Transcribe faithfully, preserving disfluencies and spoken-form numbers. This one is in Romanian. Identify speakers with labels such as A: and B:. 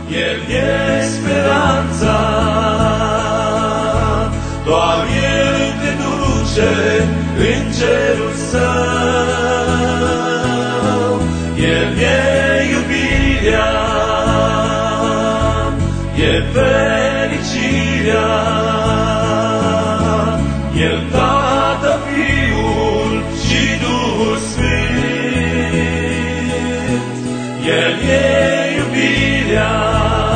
A: El e speranța, doar El te duce în cerul Său. El e iubirea, e fericirea, El Tată, Fiul și Duhul Sfânt. El e iubirea,